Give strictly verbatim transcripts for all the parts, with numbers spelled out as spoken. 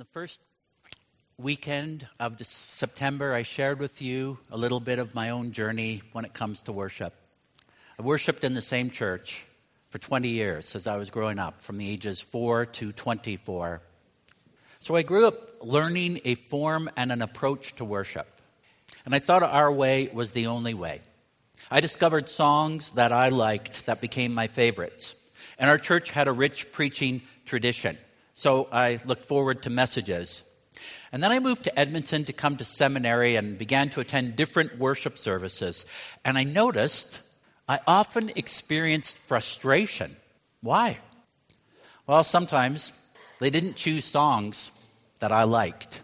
First weekend of September, I shared with you a little bit of my own journey when it comes to worship. I worshiped in the same church for twenty years as I was growing up, from the ages four to twenty-four. So I grew up learning a form and an approach to worship. And I thought our way was the only way. I discovered songs that I liked that became my favorites. And our church had a rich preaching tradition. So I looked forward to messages. And then I moved to Edmonton to come to seminary and began to attend different worship services. And I noticed I often experienced frustration. Why? Well, sometimes they didn't choose songs that I liked.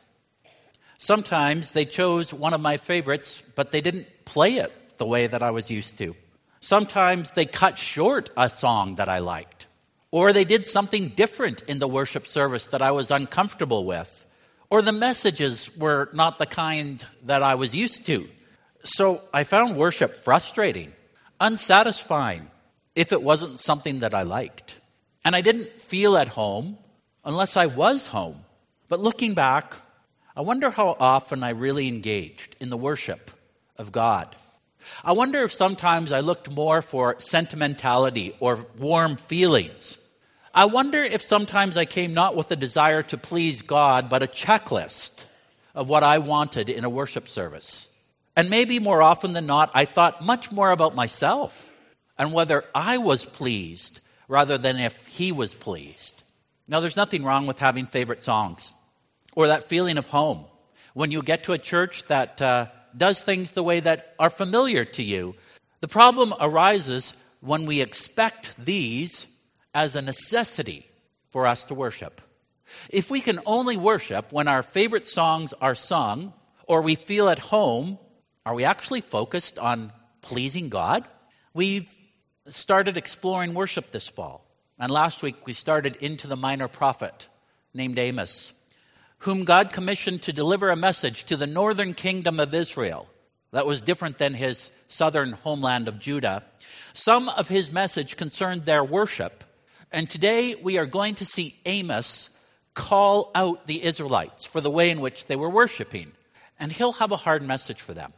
Sometimes they chose one of my favorites, but they didn't play it the way that I was used to. Sometimes they cut short a song that I liked. Or they did something different in the worship service that I was uncomfortable with. Or the messages were not the kind that I was used to. So I found worship frustrating, unsatisfying, if it wasn't something that I liked. And I didn't feel at home unless I was home. But looking back, I wonder how often I really engaged in the worship of God. I wonder if sometimes I looked more for sentimentality or warm feelings. I wonder if sometimes I came not with a desire to please God, but a checklist of what I wanted in a worship service. And maybe more often than not, I thought much more about myself and whether I was pleased rather than if He was pleased. Now, there's nothing wrong with having favorite songs or that feeling of home. When you get to a church that uh, does things the way that are familiar to you, the problem arises when we expect these as a necessity for us to worship. If we can only worship when our favorite songs are sung or we feel at home, are we actually focused on pleasing God? We've started exploring worship this fall. And last week we started into the minor prophet named Amos, whom God commissioned to deliver a message to the northern kingdom of Israel that was different than his southern homeland of Judah. Some of his message concerned their worship. And today we are going to see Amos call out the Israelites for the way in which they were worshiping. And he'll have a hard message for them.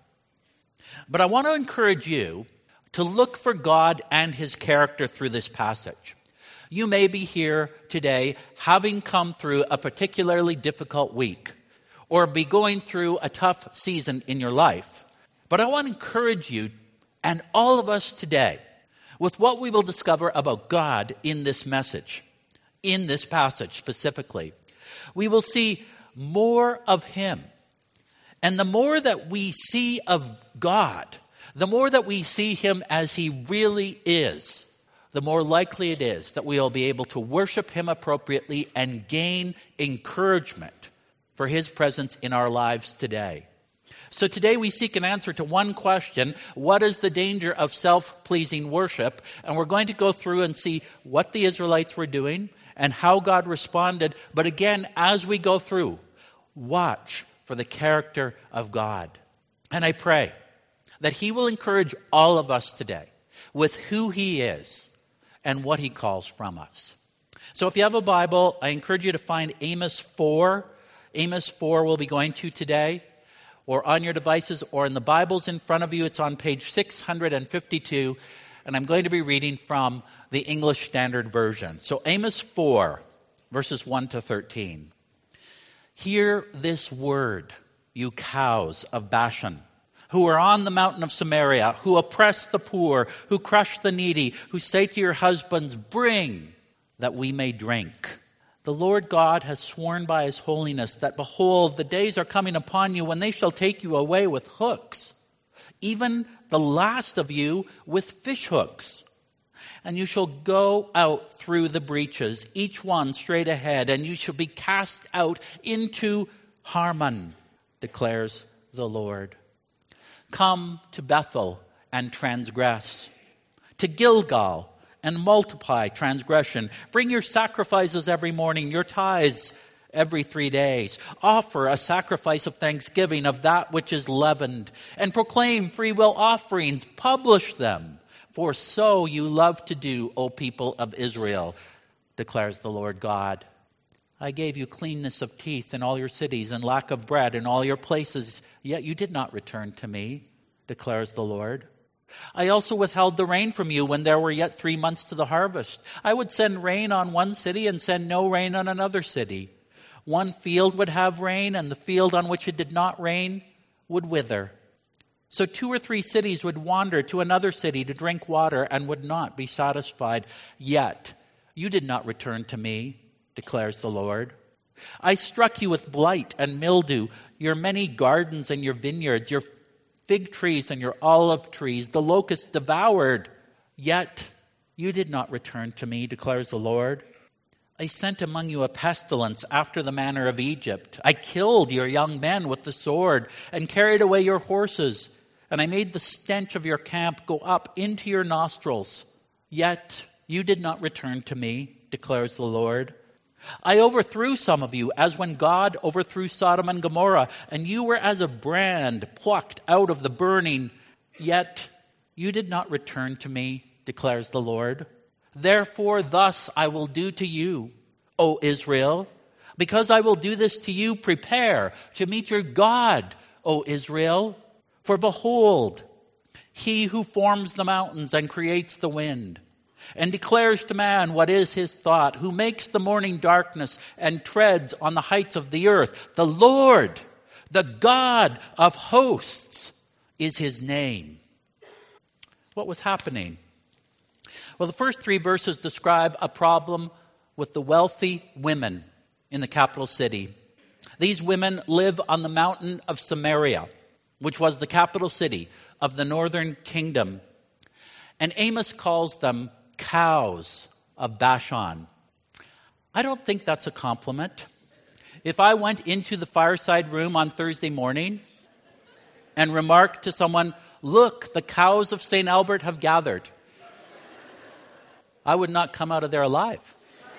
But I want to encourage you to look for God and His character through this passage. You may be here today having come through a particularly difficult week or be going through a tough season in your life. But I want to encourage you and all of us today with what we will discover about God in this message, in this passage specifically. We will see more of Him. And the more that we see of God, the more that we see Him as He really is, the more likely it is that we will be able to worship Him appropriately and gain encouragement for His presence in our lives today. So today we seek an answer to one question: what is the danger of self-pleasing worship? And we're going to go through and see what the Israelites were doing and how God responded. But again, as we go through, watch for the character of God. And I pray that He will encourage all of us today with who He is and what He calls from us. So if you have a Bible, I encourage you to find Amos four. Amos four we'll be going to today, or on your devices, or in the Bibles in front of you. It's on page six hundred fifty-two, and I'm going to be reading from the English Standard Version. So Amos four, verses one to thirteen. Hear this word, you cows of Bashan, who are on the mountain of Samaria, who oppress the poor, who crush the needy, who say to your husbands, bring, that we may drink. The Lord God has sworn by His holiness that, behold, the days are coming upon you when they shall take you away with hooks, even the last of you with fish hooks. And you shall go out through the breaches, each one straight ahead, and you shall be cast out into Harmon, declares the Lord. Come to Bethel and transgress, to Gilgal and multiply transgression. Bring your sacrifices every morning, your tithes every three days. Offer a sacrifice of thanksgiving of that which is leavened, and proclaim free will offerings. Publish them, for so you love to do, O people of Israel, declares the Lord God. I gave you cleanness of teeth in all your cities and lack of bread in all your places, yet you did not return to me, declares the Lord. I also withheld the rain from you when there were yet three months to the harvest. I would send rain on one city and send no rain on another city. One field would have rain, and the field on which it did not rain would wither. So two or three cities would wander to another city to drink water and would not be satisfied. Yet you did not return to me, declares the Lord. I struck you with blight and mildew, your many gardens and your vineyards, your fig trees and your olive trees, the locust devoured. Yet you did not return to me, declares the Lord. I sent among you a pestilence after the manner of Egypt. I killed your young men with the sword and carried away your horses, and I made the stench of your camp go up into your nostrils. Yet you did not return to me, declares the Lord. I overthrew some of you as when God overthrew Sodom and Gomorrah, and you were as a brand plucked out of the burning. Yet you did not return to me, declares the Lord. Therefore, thus I will do to you, O Israel. Because I will do this to you, prepare to meet your God, O Israel. For behold, he who forms the mountains and creates the wind, and declares to man what is his thought, who makes the morning darkness and treads on the heights of the earth. The Lord, the God of hosts, is his name. What was happening? Well, the first three verses describe a problem with the wealthy women in the capital city. These women live on the mountain of Samaria, which was the capital city of the northern kingdom. And Amos calls them cows of Bashan. I don't think that's a compliment. If I went into the fireside room on Thursday morning and remarked to someone, "Look, the cows of Saint Albert have gathered," I would not come out of there alive.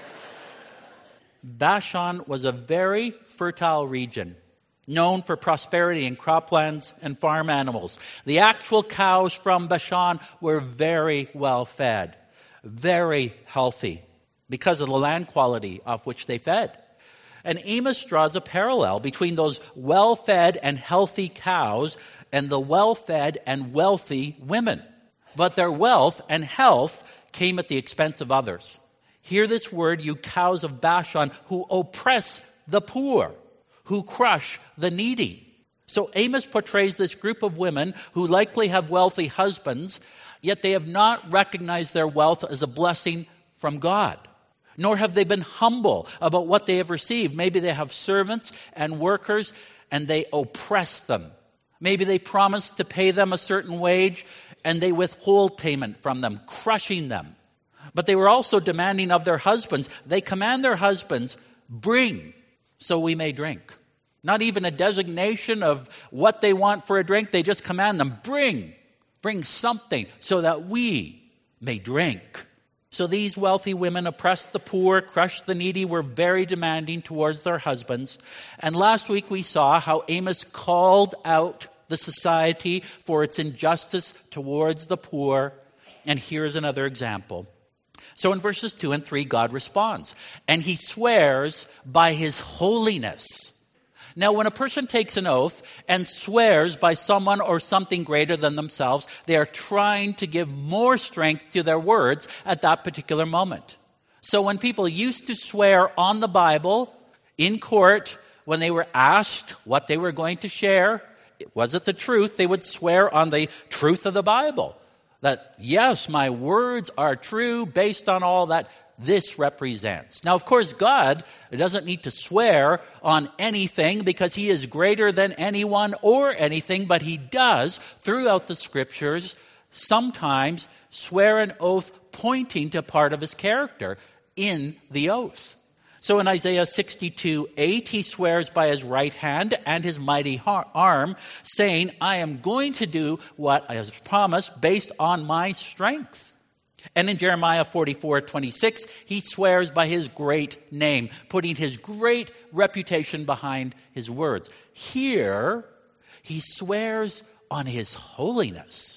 Bashan was a very fertile region, known for prosperity in croplands and farm animals. The actual cows from Bashan were very well fed, very healthy, because of the land quality off which they fed. And Amos draws a parallel between those well-fed and healthy cows and the well-fed and wealthy women. But their wealth and health came at the expense of others. Hear this word, you cows of Bashan, who oppress the poor, who crush the needy. So Amos portrays this group of women who likely have wealthy husbands, yet they have not recognized their wealth as a blessing from God, nor have they been humble about what they have received. Maybe they have servants and workers, and they oppress them. Maybe they promise to pay them a certain wage, and they withhold payment from them, crushing them. But they were also demanding of their husbands. They command their husbands, "Bring, so we may drink." Not even a designation of what they want for a drink. They just command them, "Bring, bring something so that we may drink." So these wealthy women oppressed the poor, crushed the needy, were very demanding towards their husbands. And last week we saw how Amos called out the society for its injustice towards the poor. And here's another example. So in verses two and three, God responds, and he swears by his holiness. Now, when a person takes an oath and swears by someone or something greater than themselves, they are trying to give more strength to their words at that particular moment. So when people used to swear on the Bible in court, when they were asked what they were going to share, was it the truth? They would swear on the truth of the Bible. That, yes, my words are true based on all that this represents. Now, of course, God doesn't need to swear on anything because he is greater than anyone or anything, but he does, throughout the scriptures, sometimes swear an oath pointing to part of his character in the oath. So in Isaiah sixty-two eight, he swears by his right hand and his mighty arm, saying, "I am going to do what I have promised based on my strength." And in Jeremiah forty-four twenty-six, he swears by his great name, putting his great reputation behind his words. Here, he swears on his holiness.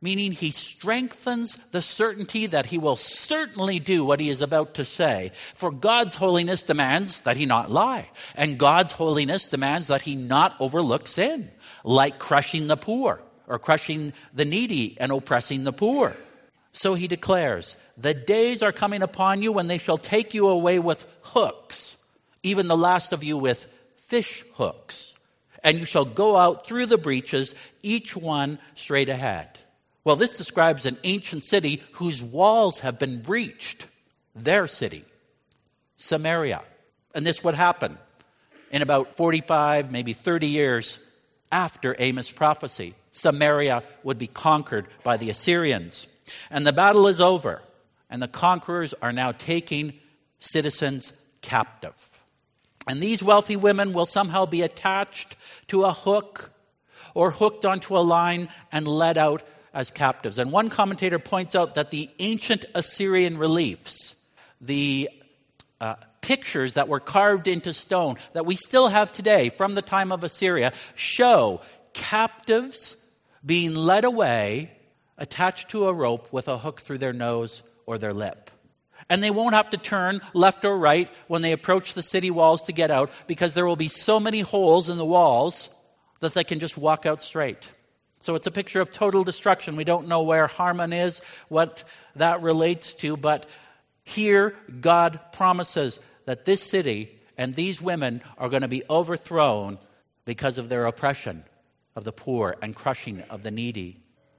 meaning he strengthens the certainty that he will certainly do what he is about to say. For God's holiness demands that he not lie, and God's holiness demands that he not overlook sin, like crushing the poor or crushing the needy and oppressing the poor. So he declares, the days are coming upon you when they shall take you away with hooks, even the last of you with fish hooks, and you shall go out through the breaches, each one straight ahead. Well, this describes an ancient city whose walls have been breached. Their city, Samaria. And this would happen in about forty-five, maybe thirty years after Amos' prophecy. Samaria would be conquered by the Assyrians. And the battle is over. And the conquerors are now taking citizens captive. And these wealthy women will somehow be attached to a hook or hooked onto a line and led out as captives. And one commentator points out that the ancient Assyrian reliefs, the uh, pictures that were carved into stone that we still have today from the time of Assyria, show captives being led away, attached to a rope with a hook through their nose or their lip. And they won't have to turn left or right when they approach the city walls to get out, because there will be so many holes in the walls that they can just walk out straight. So it's a picture of total destruction. We don't know where Harmon is, what that relates to, but here God promises that this city and these women are going to be overthrown because of their oppression of the poor and crushing of the needy.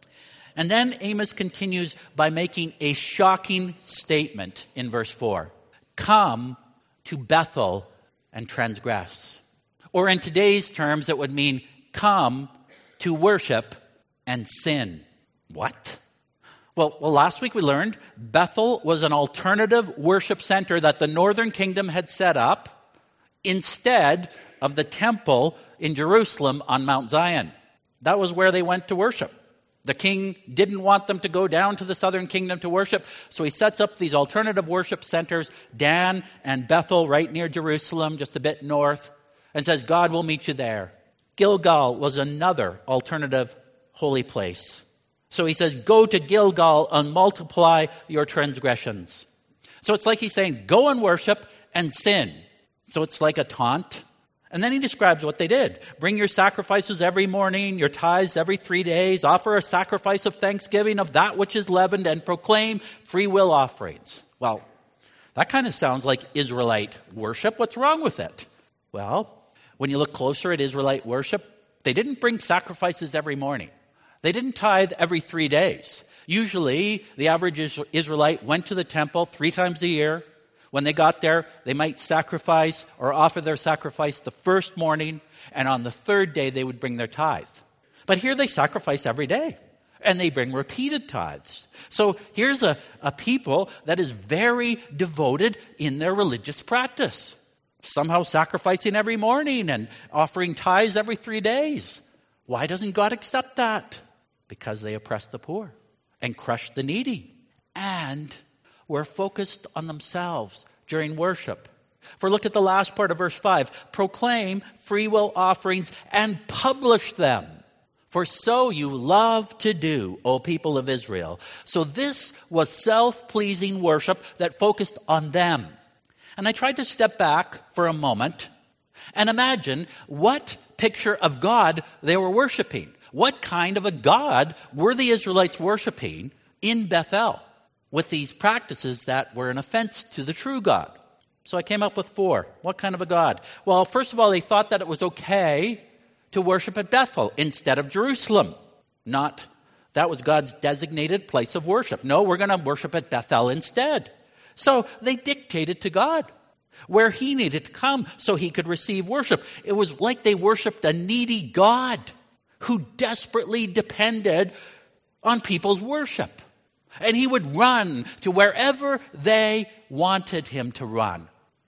And then Amos continues by making a shocking statement in verse four. Come to Bethel and transgress. Or in today's terms, it would mean come to worship and sin. What? Well, well, last week we learned Bethel was an alternative worship center that the northern kingdom had set up instead of the temple in Jerusalem on Mount Zion. That was where they went to worship. The king didn't want them to go down to the southern kingdom to worship, so he sets up these alternative worship centers, Dan and Bethel, right near Jerusalem, just a bit north, and says, God will meet you there. Gilgal was another alternative holy place. So he says, go to Gilgal and multiply your transgressions. So it's like he's saying, go and worship and sin. So it's like a taunt. And then he describes what they did. Bring your sacrifices every morning, your tithes every three days, offer a sacrifice of thanksgiving of that which is leavened, and proclaim free will offerings. Well, that kind of sounds like Israelite worship. What's wrong with it? Well, when you look closer at Israelite worship, they didn't bring sacrifices every morning. They didn't tithe every three days. Usually, the average Israelite went to the temple three times a year. When they got there, they might sacrifice or offer their sacrifice the first morning, and on the third day they would bring their tithe. But here they sacrifice every day, and they bring repeated tithes. So here's a, a people that is very devoted in their religious practice, somehow sacrificing every morning and offering tithes every three days. Why doesn't God accept that? Because they oppress the poor and crush the needy, and were focused on themselves during worship. For look at the last part of verse five. Proclaim free will offerings and publish them. For so you love to do, O people of Israel. So this was self-pleasing worship that focused on them. And I tried to step back for a moment and imagine what picture of God they were worshiping. What kind of a God were the Israelites worshiping in Bethel with these practices that were an offense to the true God? So I came up with four. What kind of a God? Well, first of all, they thought that it was okay to worship at Bethel instead of Jerusalem. Not that was God's designated place of worship. No, we're going to worship at Bethel instead. So they dictated to God where he needed to come so he could receive worship. It was like they worshiped a needy God who desperately depended on people's worship. And he would run to wherever they wanted him to run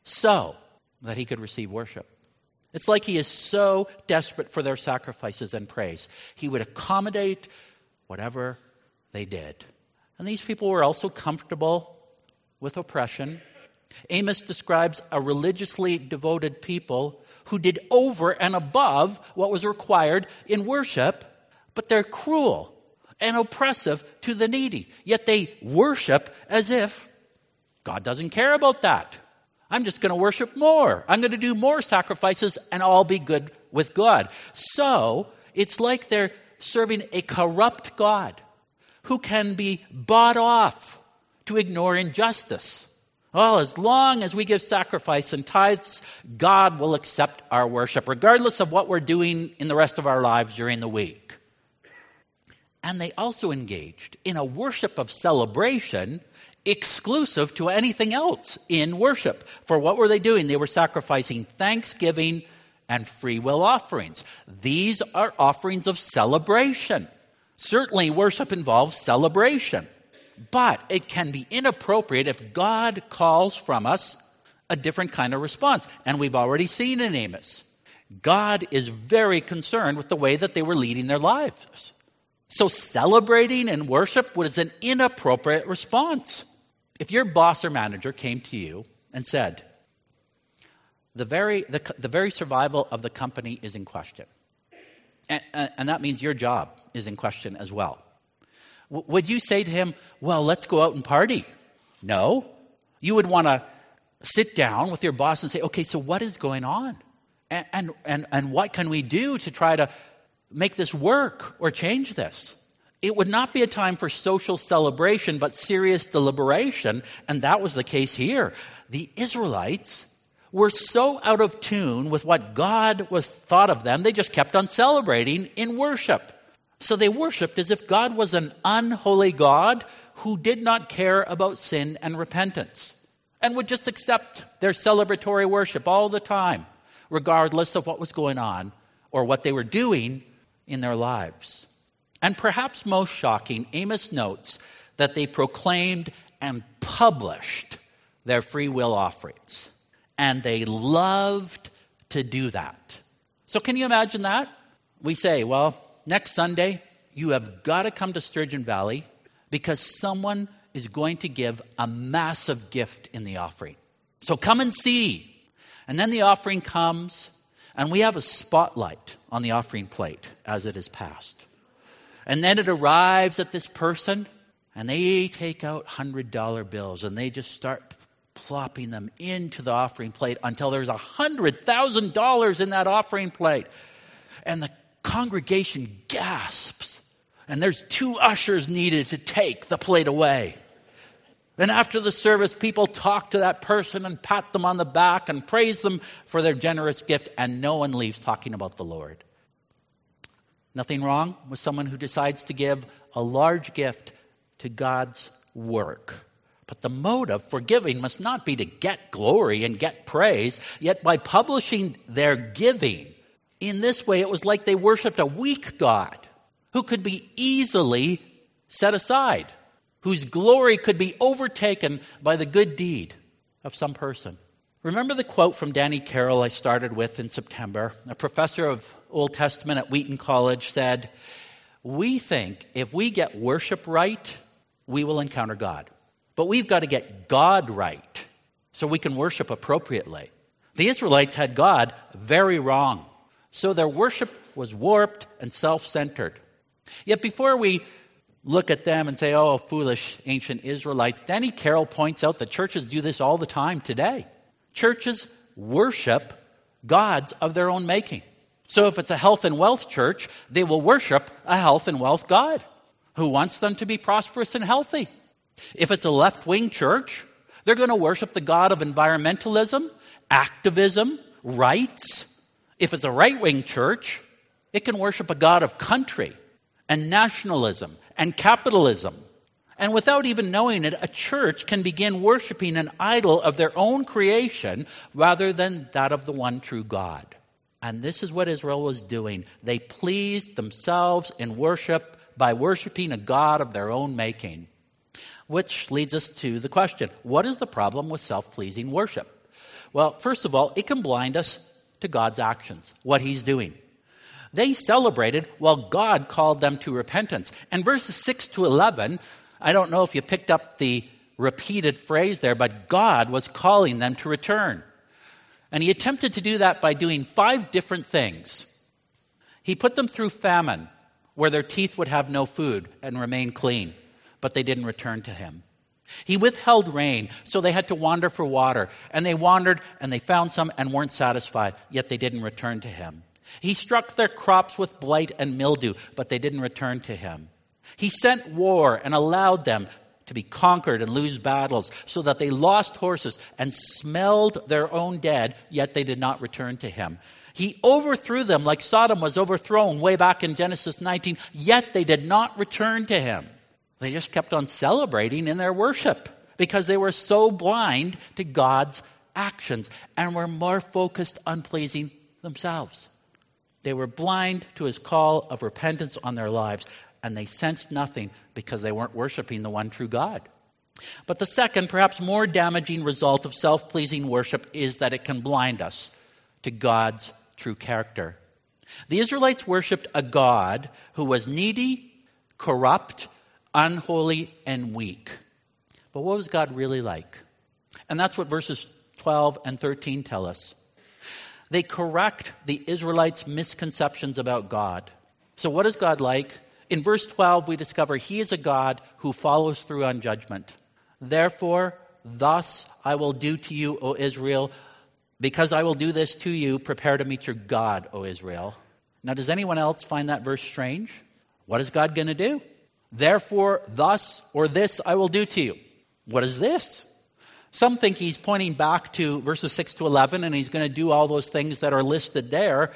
so that he could receive worship. It's like he is so desperate for their sacrifices and praise. He would accommodate whatever they did. And these people were also comfortable with oppression. Amos describes a religiously devoted people who did over and above what was required in worship, but they're cruel. and oppressive to the needy. Yet they worship as if God doesn't care about that. I'm just going to worship more. I'm going to do more sacrifices and all be good with God. So it's like they're serving a corrupt God who can be bought off to ignore injustice. Well, as long as we give sacrifice and tithes, God will accept our worship, regardless of what we're doing in the rest of our lives during the week. And they also engaged in a worship of celebration exclusive to anything else in worship. For what were they doing? They were sacrificing thanksgiving and free will offerings. These are offerings of celebration. Certainly, worship involves celebration. But it can be inappropriate if God calls from us a different kind of response. And we've already seen in Amos. God is very concerned with the way that they were leading their lives. So celebrating and worship was an inappropriate response. If your boss or manager came to you and said, the very, the, the very survival of the company is in question, and, and that means your job is in question as well, would you say to him, well, let's go out and party? No. You would want to sit down with your boss and say, okay, so what is going on? And, and, and, and what can we do to try to make this work or change this? It would not be a time for social celebration, but serious deliberation. And that was the case here. The Israelites were so out of tune with what God was thought of them, they just kept on celebrating in worship. So they worshiped as if God was an unholy God who did not care about sin and repentance and would just accept their celebratory worship all the time, regardless of what was going on or what they were doing in their lives. And perhaps most shocking, Amos notes that they proclaimed and published their free will offerings. And they loved to do that. So can you imagine that? We say, well, next Sunday, you have got to come to Sturgeon Valley because someone is going to give a massive gift in the offering. So come and see. And then the offering comes, and we have a spotlight on the offering plate as it is passed. And then it arrives at this person, and they take out one hundred dollar bills, and they just start plopping them into the offering plate until there's one hundred thousand dollars in that offering plate. And the congregation gasps, and there's two ushers needed to take the plate away. Then after the service, people talk to that person and pat them on the back and praise them for their generous gift, and no one leaves talking about the Lord. Nothing wrong with someone who decides to give a large gift to God's work. But the motive for giving must not be to get glory and get praise, yet by publishing their giving, in this way, it was like they worshiped a weak God who could be easily set aside, whose glory could be overtaken by the good deed of some person. Remember the quote from Danny Carroll I started with in September? A professor of Old Testament at Wheaton College said, we think if we get worship right, we will encounter God. But we've got to get God right so we can worship appropriately. The Israelites had God very wrong. So their worship was warped and self-centered. Yet before we look at them and say, oh, foolish ancient Israelites, Danny Carroll points out that churches do this all the time today. Churches worship gods of their own making. So if it's a health and wealth church, they will worship a health and wealth God who wants them to be prosperous and healthy. If it's a left-wing church, they're going to worship the God of environmentalism, activism, rights. If it's a right-wing church, it can worship a God of country and nationalism and capitalism. And without even knowing it, a church can begin worshiping an idol of their own creation rather than that of the one true God. And this is what Israel was doing. They pleased themselves in worship by worshiping a God of their own making. Which leads us to the question, what is the problem with self-pleasing worship? Well, first of all, it can blind us to God's actions, what he's doing. They celebrated while God called them to repentance. And verses six to eleven, I don't know if you picked up the repeated phrase there, but God was calling them to return. And he attempted to do that by doing five different things. He put them through famine, where their teeth would have no food and remain clean, but they didn't return to him. He withheld rain, so they had to wander for water. And they wandered, and they found some and weren't satisfied, yet they didn't return to him. He struck their crops with blight and mildew, but they didn't return to him. He sent war and allowed them to be conquered and lose battles, so that they lost horses and smelled their own dead, yet they did not return to him. He overthrew them like Sodom was overthrown way back in Genesis nineteen, yet they did not return to him. They just kept on celebrating in their worship because they were so blind to God's actions and were more focused on pleasing themselves. They were blind to his call of repentance on their lives, and they sensed nothing because they weren't worshiping the one true God. But the second, perhaps more damaging result of self-pleasing worship is that it can blind us to God's true character. The Israelites worshipped a God who was needy, corrupt, unholy, and weak. But what was God really like? And that's what verses twelve and thirteen tell us. They correct the Israelites' misconceptions about God. So what is God like? In verse twelve, we discover he is a God who follows through on judgment. Therefore, thus I will do to you, O Israel, because I will do this to you, prepare to meet your God, O Israel. Now, does anyone else find that verse strange? What is God going to do? Therefore, thus or this I will do to you. What is this? Some think he's pointing back to verses six to eleven and he's going to do all those things that are listed there.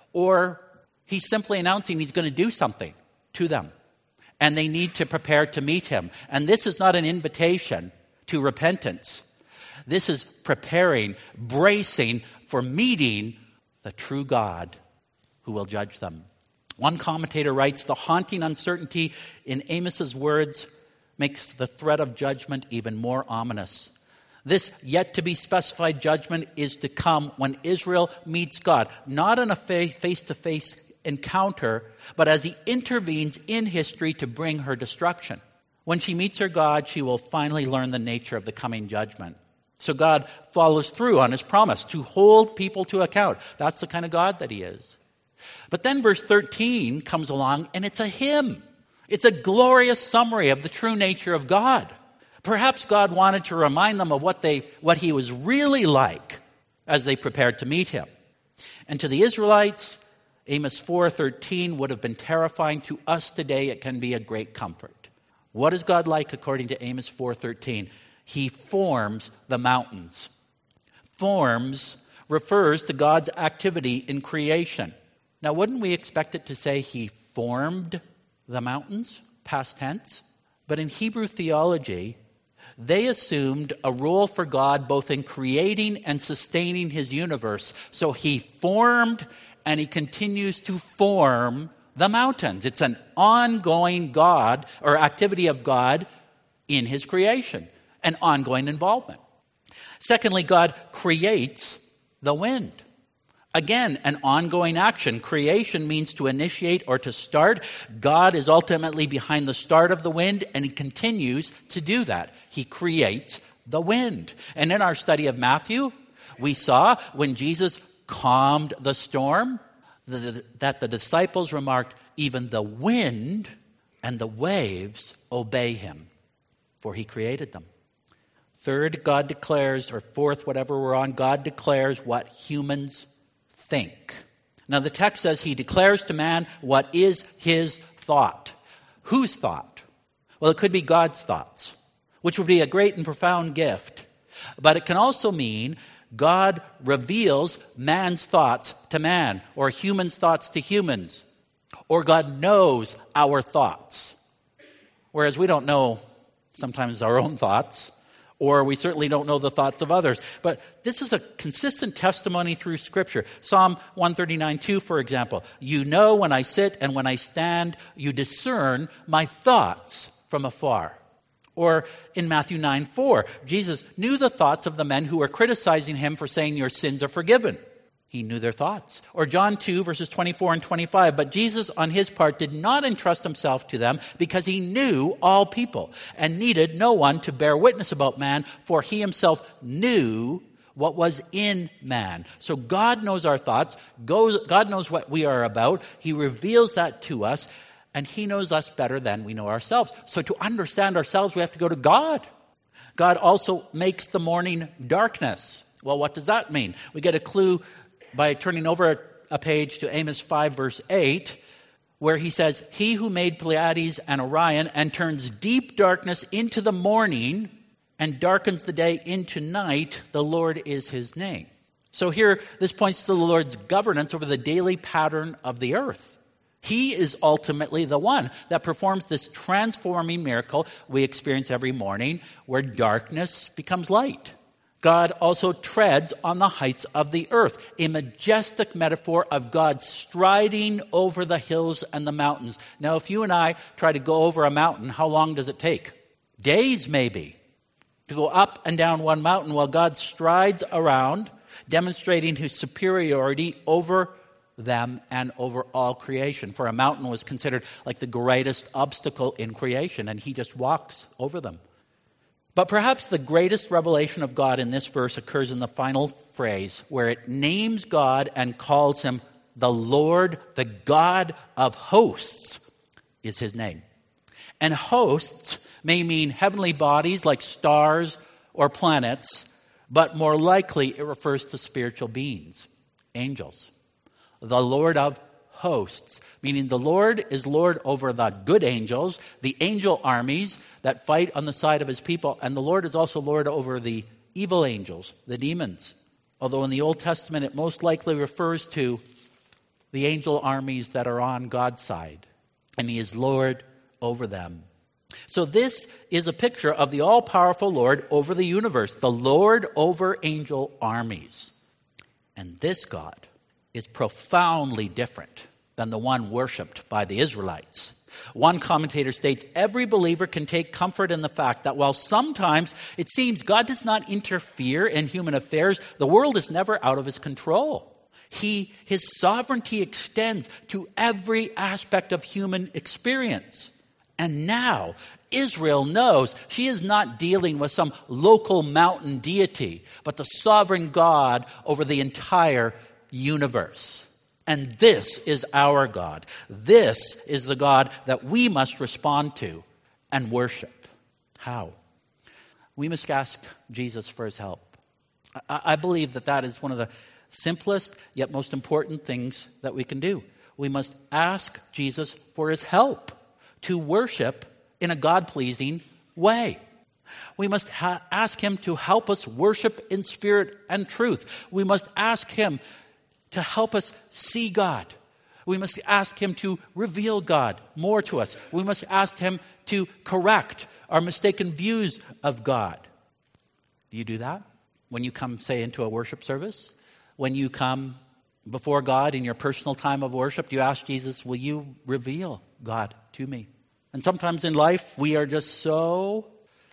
Or he's simply announcing he's going to do something to them. And they need to prepare to meet him. And this is not an invitation to repentance. This is preparing, bracing for meeting the true God who will judge them. One commentator writes, the haunting uncertainty in Amos's words makes the threat of judgment even more ominous. This yet to be specified judgment is to come when Israel meets God, not in a face-to-face encounter, but as he intervenes in history to bring her destruction. When she meets her God, she will finally learn the nature of the coming judgment. So God follows through on his promise to hold people to account. That's the kind of God that he is. But then verse thirteen comes along and it's a hymn. It's a glorious summary of the true nature of God. Perhaps God wanted to remind them of what they, what he was really like as they prepared to meet him. And to the Israelites, Amos four thirteen would have been terrifying. To us today, it can be a great comfort. What is God like according to Amos four thirteen? He forms the mountains. Forms refers to God's activity in creation. Now, wouldn't we expect it to say he formed the mountains, past tense? But in Hebrew theology, they assumed a role for God both in creating and sustaining his universe. So he formed and he continues to form the mountains. It's an ongoing God or activity of God in his creation, an ongoing involvement. Secondly, God creates the wind. Again, an ongoing action. Creation means to initiate or to start. God is ultimately behind the start of the wind, and he continues to do that. He creates the wind. And in our study of Matthew, we saw when Jesus calmed the storm, that the disciples remarked, even the wind and the waves obey him, for he created them. Third, God declares, or fourth, whatever we're on, God declares what humans think. Now the text says he declares to man what is his thought. Whose thought? Well, it could be God's thoughts, which would be a great and profound gift. But it can also mean God reveals man's thoughts to man, or humans' thoughts to humans, or God knows our thoughts. Whereas we don't know sometimes our own thoughts, or we certainly don't know the thoughts of others. But this is a consistent testimony through Scripture. Psalm one thirty-nine two, for example. You know when I sit and when I stand, you discern my thoughts from afar. Or in Matthew nine four, Jesus knew the thoughts of the men who were criticizing him for saying your sins are forgiven. He knew their thoughts. Or John two, verses twenty-four and twenty-five. But Jesus, on his part, did not entrust himself to them because he knew all people and needed no one to bear witness about man, for he himself knew what was in man. So God knows our thoughts. God knows what we are about. He reveals that to us. and he knows us better than we know ourselves. So to understand ourselves, we have to go to God. God also makes the morning darkness. Well, what does that mean? We get a clue by turning over a page to Amos five, verse eight, where he says, he who made Pleiades and Orion and turns deep darkness into the morning and darkens the day into night, the Lord is his name. So here, this points to the Lord's governance over the daily pattern of the earth. He is ultimately the one that performs this transforming miracle we experience every morning where darkness becomes light. God also treads on the heights of the earth, a majestic metaphor of God striding over the hills and the mountains. Now, if you and I try to go over a mountain, how long does it take? Days, maybe, to go up and down one mountain while God strides around, demonstrating his superiority over them and over all creation. For a mountain was considered like the greatest obstacle in creation, and he just walks over them. But perhaps the greatest revelation of God in this verse occurs in the final phrase, where it names God and calls him the Lord, the God of hosts is his name. And hosts may mean heavenly bodies like stars or planets, but more likely it refers to spiritual beings, angels. The Lord of hosts, meaning the Lord is Lord over the good angels, the angel armies that fight on the side of his people, and the Lord is also Lord over the evil angels, the demons. Although in the Old Testament it most likely refers to the angel armies that are on God's side, and he is Lord over them. So this is a picture of the all-powerful Lord over the universe, the Lord over angel armies. And this God is profoundly different than the one worshipped by the Israelites. One commentator states, every believer can take comfort in the fact that while sometimes it seems God does not interfere in human affairs, the world is never out of his control. He, his sovereignty extends to every aspect of human experience. And now Israel knows she is not dealing with some local mountain deity, but the sovereign God over the entire universe. And this is our God. This is the God that we must respond to and worship. How? We must ask Jesus for his help. I, I believe that that is one of the simplest yet most important things that we can do. We must ask Jesus for his help to worship in a God-pleasing way. We must ha- ask him to help us worship in spirit and truth. We must ask him to help us see God. We must ask him to reveal God more to us. We must ask him to correct our mistaken views of God. Do you do that when you come, say, into a worship service? When you come before God in your personal time of worship, do you ask Jesus, will you reveal God to me? And sometimes in life, we are just so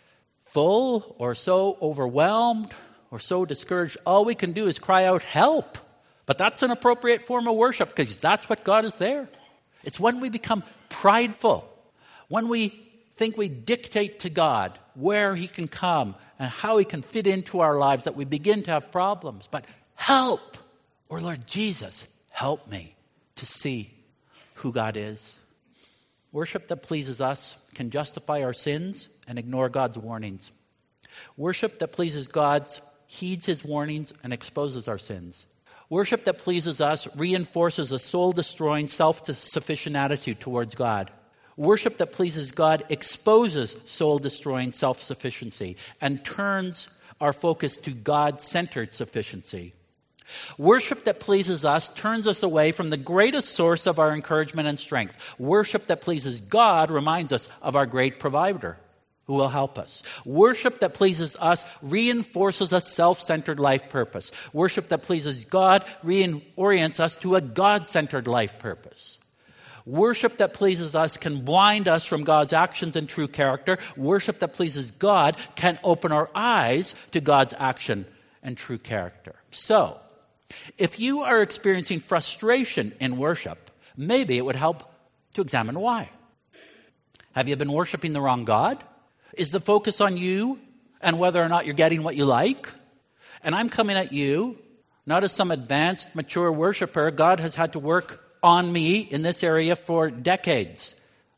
full or so overwhelmed or so discouraged. All we can do is cry out, help. But that's an appropriate form of worship because that's what God is there. It's when we become prideful, when we think we dictate to God where he can come and how he can fit into our lives that we begin to have problems. But help, or Lord Jesus, help me to see who God is. Worship that pleases us can justify our sins and ignore God's warnings. Worship that pleases God heeds his warnings and exposes our sins. Worship that pleases us reinforces a soul-destroying, self-sufficient attitude towards God. Worship that pleases God exposes soul-destroying self-sufficiency and turns our focus to God-centered sufficiency. Worship that pleases us turns us away from the greatest source of our encouragement and strength. Worship that pleases God reminds us of our great provider who will help us. Worship that pleases us reinforces a self-centered life purpose. Worship that pleases God reorients us to a God-centered life purpose. Worship that pleases us can blind us from God's actions and true character. Worship that pleases God can open our eyes to God's action and true character. So, if you are experiencing frustration in worship, maybe it would help to examine why. Have you been worshiping the wrong God? Is the focus on you and whether or not you're getting what you like? And I'm coming at you, not as some advanced, mature worshiper. God has had to work on me in this area for decades.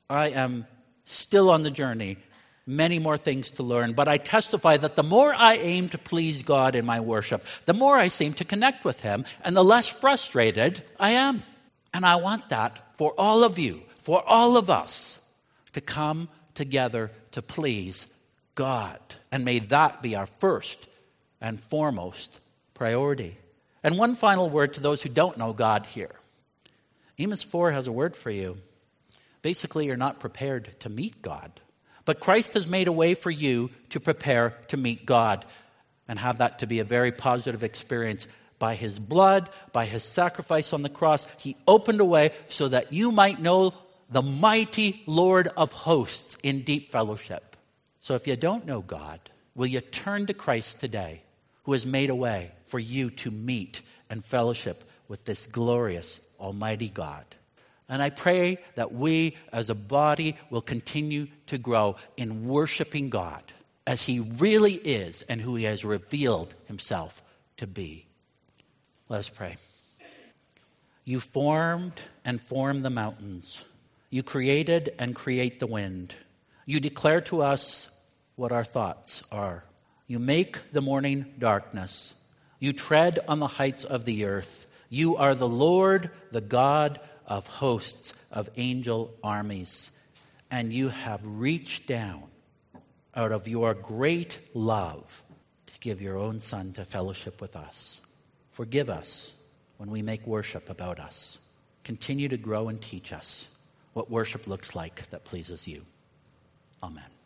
I am still on the journey, many more things to learn, but I testify that the more I aim to please God in my worship, the more I seem to connect with him, and the less frustrated I am. And I want that for all of you, for all of us, to come together to please God. And may that be our first and foremost priority. And one final word to those who don't know God here. Amos four has a word for you. Basically, you're not prepared to meet God. But Christ has made a way for you to prepare to meet God and have that to be a very positive experience. By his blood, by his sacrifice on the cross, he opened a way so that you might know the mighty Lord of hosts in deep fellowship. So if you don't know God, will you turn to Christ today, who has made a way for you to meet and fellowship with this glorious almighty God? And I pray that we as a body will continue to grow in worshiping God as he really is and who he has revealed himself to be. Let us pray. You formed and formed the mountains. You created and create the wind. You declare to us what our thoughts are. You make the morning darkness. You tread on the heights of the earth. You are the Lord, the God of hosts, of angel armies. And you have reached down out of your great love to give your own Son to fellowship with us. Forgive us when we make worship about us. Continue to grow and teach us what worship looks like that pleases you. Amen.